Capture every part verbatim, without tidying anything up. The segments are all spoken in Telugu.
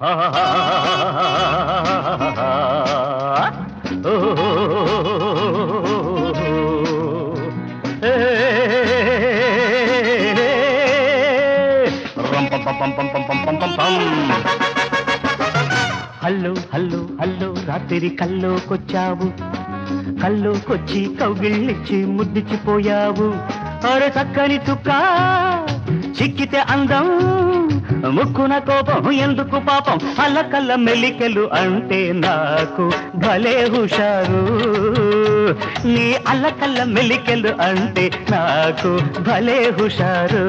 హల్లో హల్లో హల్లో రాత్రి కల్లోకొచ్చావు, కల్లోకొచ్చి కౌగిళ్ళిచ్చి ముద్దిచ్చిపోయావు. అరే చక్కని చుక్క చిక్కితే అందం, ముక్కున కోపం ఎందుకు పాపం, అల్లకల్ల మెలికెలు అంటే నాకు భలే హుషారు. నీ అల్లకల్ల మెలికెలు అంటే నాకు భలే హుషారు.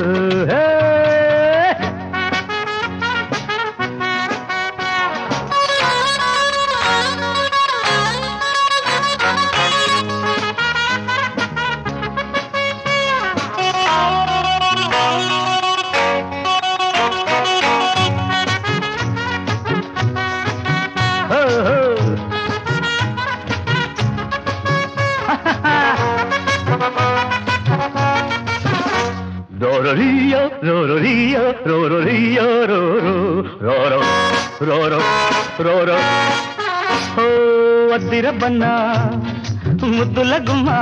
Rororia, rororia, rororia, roro, roro, roro, roro. Oh, అద్దిర Banna ముద్దుల గుమ్మా,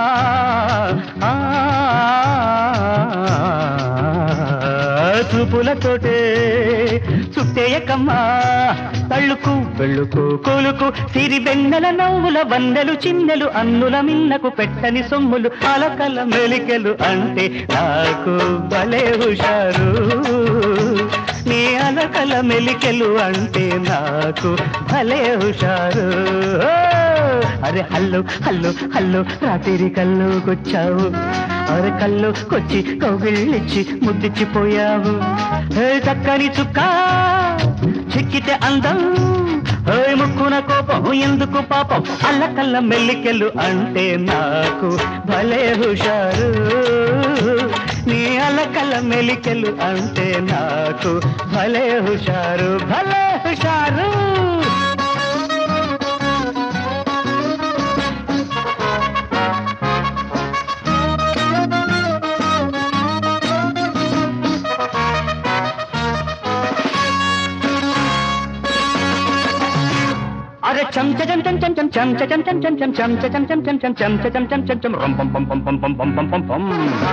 చూపులతోటే చుట్టేయకమ్మా, తళ్ళుకు బెళ్ళుకు కూలుకు సిరి బెన్నెల నవ్వుల వన్నెలు చిన్నెలు అన్నుల మిన్నకు పెట్టని సొమ్ములు అలకల మెలికెలు అంటే నాకు భలే హుషారు. నీ అలకల మెలికెలు అంటే నాకు భలే హుషారు. అరే హల్లు హల్లు హల్లు రాత్రి కల్లోకొచ్చావు, అరే కల్లోకొచ్చి కౌగిళ్ళిచ్చి ముద్దిచ్చిపోయావు. చక్కని చుక్క చిక్కితే అందం, ముక్కున కోపం ఎందుకు పాపం, అల్లకల్ల మెల్లికెళ్ళు అంటే నాకు భలే హుషారు. నీ అల్లకల్ల మెలికెళ్ళు అంటే నాకు భలే హుషారు, భలే హుషారు. అరే చంచ చం చం చం చం చంచ చం చం చం చం చంచ చం చం చం చం చంచ చం చం చం చం రం పం పం పం పం పం పం పం పం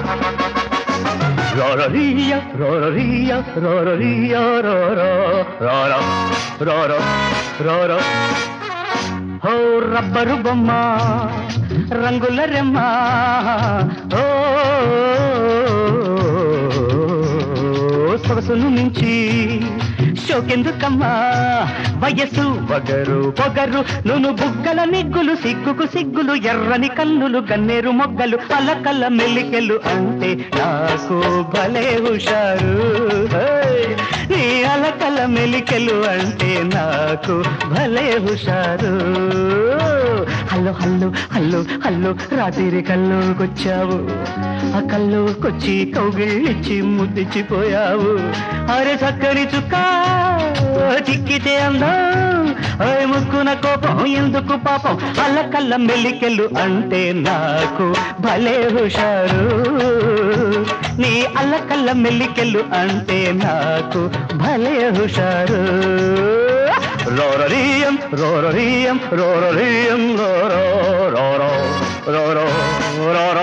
రోరరియా రోరరియా రోరరియా రోరో రోరో రోరో రోరో. హో రబ్బరు బొమ్మ రంగుల రెమ్మ, ఓ సొగసును మించి షోకెందుకమ్మా, వయస్సు వగరు పొగరు నును బుగ్గల నిగ్గులు సిగ్గుకు సిగ్గులు ఎర్రని కన్నులు గన్నేరు మొగ్గలు అలకల్ల మెలికెలు అంటే నాకు భలే హుషారు. నీ అలకల మెలికెలు అంటే నాకు భలే హుషారు. హల్లో హల్లో హల్లో హల్లో రాత్రి కల్లోకొచ్చావు, ఆ కల్లోకొచ్చి కౌగిళ్ళిచ్చి ముద్దిచ్చిపోయావు. అరే చక్కని చుక్క చిక్కితే అందం, ముక్కున కోపం ఎందుకు పాపం, అల్లకల్ల మెలికెలు అంటే నాకు భలే హుషారు. నీ అల్లకల్ల మెలికెలు అంటే నాకు భలే హుషారు. రోరరియం రోరరియం రోరరియం రోరో రోరో రోరో రోరో.